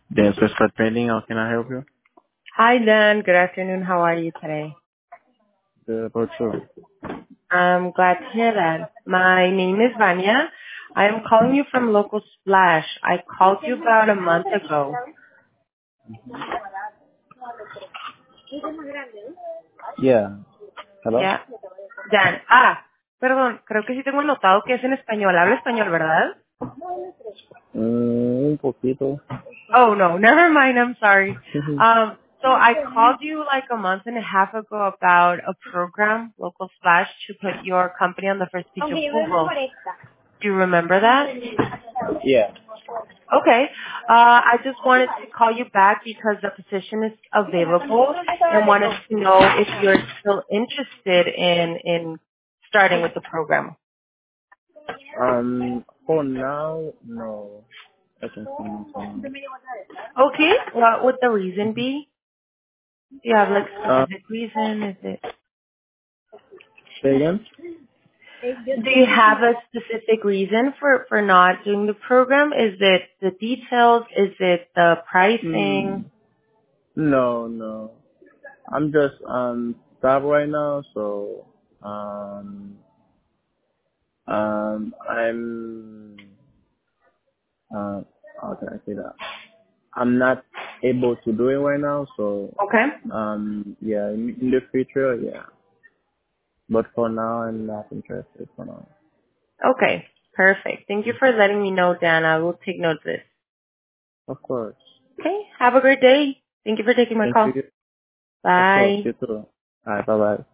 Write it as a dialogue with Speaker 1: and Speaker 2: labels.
Speaker 1: Dance with Scott Painting, how can I help you?
Speaker 2: Hi, Dan. Good afternoon. How are you today?
Speaker 1: The virtual.
Speaker 2: I'm glad to hear that. My name is Vanya. I am calling you from Local Splash. I called you about a month ago.
Speaker 1: Yeah. Hello?
Speaker 2: Yeah. Dan. Perdón. Creo que sí tengo notado que es en español. Habla español, ¿verdad?
Speaker 1: Un poquito.
Speaker 2: Oh, no. Never mind. I'm sorry. So I called you like a month and a half ago about a program, Local Splash, to put your company on the first page of Google. Do you remember that?
Speaker 1: Yeah.
Speaker 2: Okay. I just wanted to call you back because the position is available and wanted to know if you're still interested in starting with the program.
Speaker 1: For now, no. I can see nothing.
Speaker 2: Okay. What would the reason be? Do you have like
Speaker 1: Uh,
Speaker 2: specific reason? Is it?
Speaker 1: say again?
Speaker 2: Do you have a specific reason for not doing the program? Is it the details? Is it the pricing?
Speaker 1: Mm, no, no. I'm just, stop right now, so, I'm, uh, how can I say that? I'm not able to do it right now, so
Speaker 2: Okay.
Speaker 1: yeah, in the future, yeah. But for now, I'm not interested for now.
Speaker 2: Okay. Perfect. Thank you for letting me know, Dan. I will take note of this.
Speaker 1: Of course.
Speaker 2: Okay. Have a great day. Thank you for taking my
Speaker 1: Thank
Speaker 2: call.
Speaker 1: you. Of course,
Speaker 2: Bye.
Speaker 1: you too. Alright, bye bye.